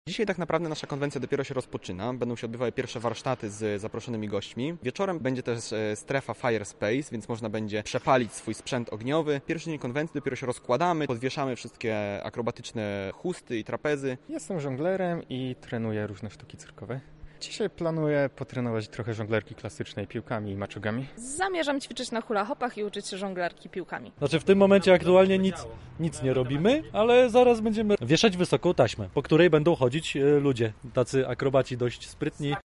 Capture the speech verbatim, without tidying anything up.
Dzisiaj tak naprawdę nasza konwencja dopiero się rozpoczyna. Będą się odbywały pierwsze warsztaty z zaproszonymi gośćmi. Wieczorem będzie też strefa Fire Space, więc można będzie przepalić swój sprzęt ogniowy. Pierwszy dzień konwencji dopiero się rozkładamy, podwieszamy wszystkie akrobatyczne chusty i trapezy. Jestem żonglerem i trenuję różne sztuki cyrkowe. Dzisiaj planuję potrenować trochę żonglerki klasycznej piłkami i maczugami. Zamierzam ćwiczyć na hula hopach i uczyć się żonglerki piłkami. Znaczy w tym momencie aktualnie nic, nic nie robimy, ale zaraz będziemy wieszać wysoką taśmę, po której będą chodzić ludzie, tacy akrobaci dość sprytni.